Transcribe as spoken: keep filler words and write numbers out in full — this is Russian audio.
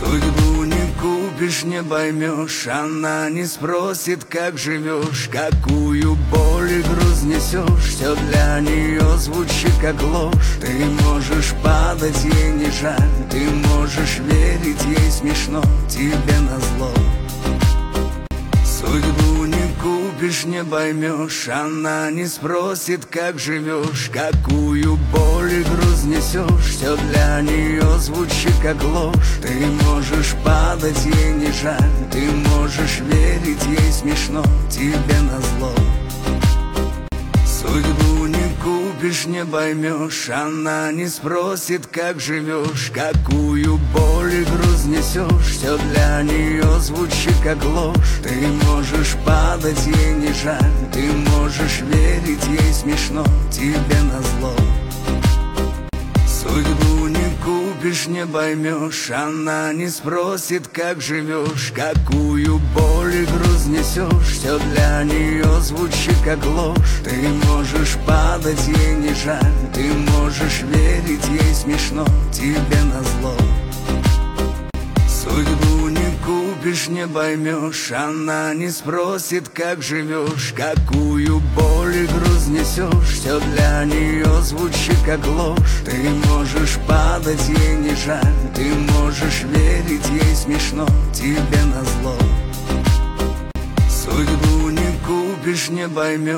Судьбу не купишь, не поймешь, она не спросит, как живешь, какую боль и груз несешь. Все для нее звучит как ложь. Ты можешь падать, ей не жаль, ты можешь верить, ей смешно, тебе назло. Судьбу не купишь, не поймешь, она не спросит, как живешь, какую боль и груз несешь. Все для нее звучит как ложь. Ты можешь падать, ей не жаль, ты можешь верить, ей смешно, тебе назло. Судьбу не купишь, не поймешь, она не спросит, как живешь, какую боль и груз несешь. Все для нее звучит как ложь. Ты можешь падать, ей не жаль, ты можешь верить, ей смешно, тебе назло. Судьбу не купишь, не поймешь, она не спросит, как живешь, какую боль и груз несешь. Все для нее звучит как ложь. Ты можешь падать, ей не жаль, ты можешь верить, ей смешно, тебе назло. Судьбу не купишь, не поймешь, она не спросит, как живешь, какую боль и груз несешь. Все для нее звучит как ложь. Ты можешь падать, ей не жаль, ты можешь верить, ей смешно, тебе назло. Судьбу не купишь, не поймешь.